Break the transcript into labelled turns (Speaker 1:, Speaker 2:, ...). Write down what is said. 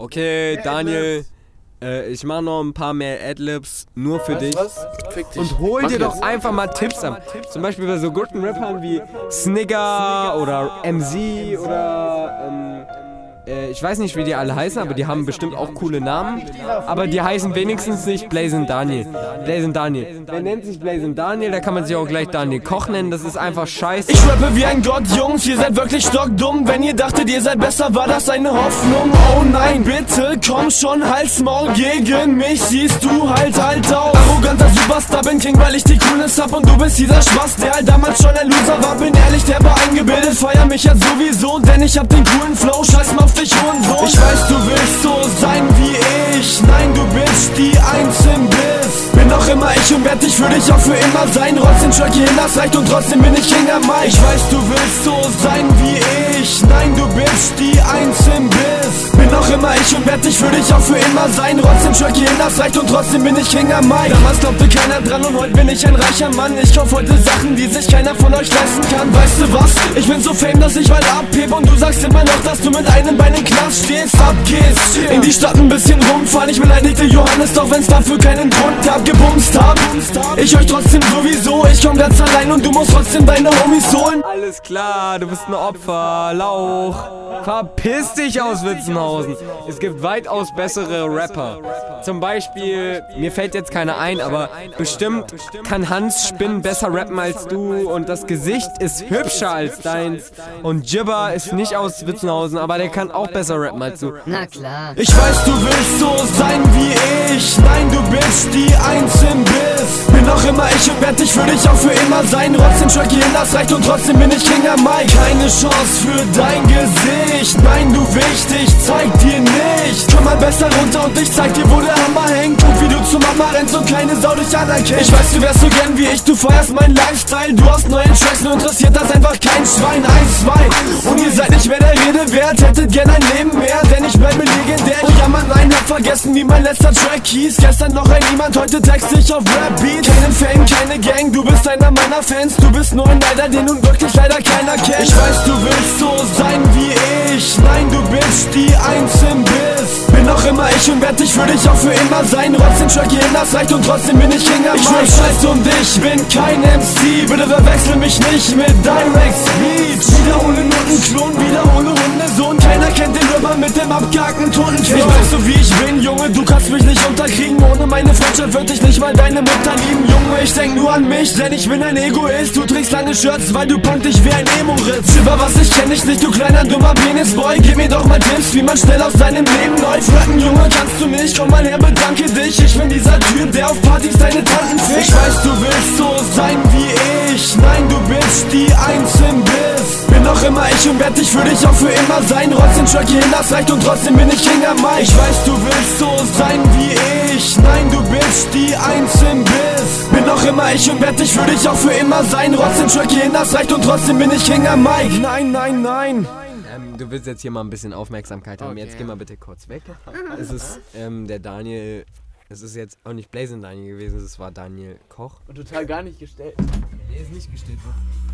Speaker 1: Okay, Daniel, ich mache noch ein paar mehr Adlibs nur für dich.
Speaker 2: Was? Fick dich.
Speaker 1: Und hol dir doch
Speaker 2: jetzt.
Speaker 1: einfach mal Tipps ab. Zum Beispiel bei so guten Rappern wie Snigger oder MZ oder ich weiß nicht, wie die alle heißen, aber die haben bestimmt auch coole Namen. Aber die heißen wenigstens nicht Blazing Daniel. Blazing Daniel. Wer nennt sich Blazing Daniel? Da kann man sich auch gleich Daniel Koch nennen. Das ist einfach scheiße.
Speaker 3: Ich rappe wie ein Gott, Jungs, ihr seid wirklich stockdumm. Wenn ihr dachtet, ihr seid besser, war das eine Hoffnung. Oh nein, bitte, komm schon, halt's Maul. Gegen mich siehst du halt auf. Arroganter Superstar, bin King, weil ich die Coolness hab. Und du bist dieser Spaß, der halt damals schon ein Loser war. Bin ehrlich, der war eingebildet, feier mich ja sowieso. Denn ich hab den coolen Flow, scheiß mal auf dich, Hurensohn. Ich weiß, du willst so sein wie ich. Nein, du bist die Eins im Biss. Bin noch immer ich und werd dich für dich auch für immer sein. Trotzdem Track hier das reicht und trotzdem bin ich King am Mic. Ich weiß, du willst so sein wie ich. Nein, du bist die Eins im Biss. Bin noch immer ich und werd dich für dich auch für immer sein. Trotzdem Track hier das reicht und trotzdem bin ich King am Mic. Damals glaubte keiner dran und heute bin ich ein reicher Mann. Ich kauf heute Sachen, die sich keiner von euch leisten kann. Weißt du was? Ich bin so fame, dass ich bald abhebe. Und du sagst immer noch, dass du mit einem Bein im Knast stehst. Abgehst, in die Stadt ein bisschen rumfahren. Ich beleidigte Johannes, doch wenn's dafür keinen Grund gab. Gebumst hab, ich euch trotzdem sowieso. Ich komm ganz allein und du musst trotzdem deine Homies holen.
Speaker 1: Alles klar, du bist ein Opfer, Lauch. Verpiss dich aus Witzenhausen. Es gibt weitaus bessere Rapper. Zum Beispiel, mir fällt jetzt keiner ein, aber bestimmt kann Hans Spinn besser rappen als du und das Gesicht ist hübscher als deins. Und Jibber ist nicht aus Witzenhausen, aber der kann auch besser rappen als du.
Speaker 4: Na klar.
Speaker 3: Ich weiß, du willst so sein wie ich. Nein, du bist die Eins im Biss. Bin noch immer ich und werd dich für dich auch für immer sein. Trotzdem Track hier das reicht und trotzdem bin ich King am Mic. Keine Chance für dein Gesicht. Nein, du wichtig, zeig dir nicht. Komm mal besser runter und ich zeig dir, wo der Hammer hängt. Guck, wie du zum Mama rennst und keine Sau dich anerkennt. Ich weiß, du wärst so gern wie ich, du feierst meinen Lifestyle. Du hast neue Tracks, nur interessiert das einfach kein Schwein. 1, 2 und ihr seid nicht mehr der Rede wert. Hättet gern ein Leben mehr, denn ich bleibe legendär. Ich jammer, nein, hab vergessen, wie mein letzter Track hieß. Gestern noch ein Niemand, heute texte ich auf Rap-Beat. Keine Fame, keine Gang, du bist einer meiner Fans. Du bist nur ein Leider, den nun wirklich leider keiner kennt. Ich weiß, du willst so sein wie ich. Nein, du bist die Eins im Biss. Bin noch immer ich und werd dich für dich auch für immer sein. Trotzdem Track hier das reicht und trotzdem bin ich King am Mic. Ich rap scheiße und ich bin kein MC. Bitte verwechsel mich nicht mit Direct Speech. Wiederhole Notenklon, wiederhole Hundesohn. Keiner kennt den Rapper mit dem abgehackten Totenflow. Ich weiß so wie ich bin, Junge, du kannst mich nicht unterkriegen. Ohne meine Freundschaft würd ich nicht mal deine Mutter lieben. Junge, ich denk nur an mich, denn ich bin ein Egoist. Du trägst lange Shirts, weil du punk dich wie ein Emo-Ritz. Über was ich kenn ich nicht, du kleiner dummer Penisboy. Gib mir doch mal Tipps, wie man schnell aus seinem Leben läuft. Rappen, Junge, kannst du nicht, komm mal her, bedanke dich. Ich bin dieser Typ, der auf Partys deine Tanten fickt. Ich weiß, du willst so sein wie ich. Nein, du bist die Eins im Biss. Bin noch immer ich und werd dich für dich auch für immer sein. Trotzdem Track hier das reicht und trotzdem bin ich King am Mic. Ich weiß, du willst so sein wie ich. Nein, du bist die Eins im Biss. Bin noch immer ich und werd dich für dich auch für immer sein. Trotzdem Track hier das reicht und trotzdem bin ich King am Mic. Nein, nein, nein.
Speaker 1: Du willst jetzt hier mal ein bisschen Aufmerksamkeit haben. Jetzt geh mal bitte kurz weg. Es ist der Daniel. Es ist jetzt auch nicht Blazing Daniel gewesen, es war Daniel Koch.
Speaker 2: Und total gar nicht gestellt.
Speaker 1: Der ist nicht gestellt.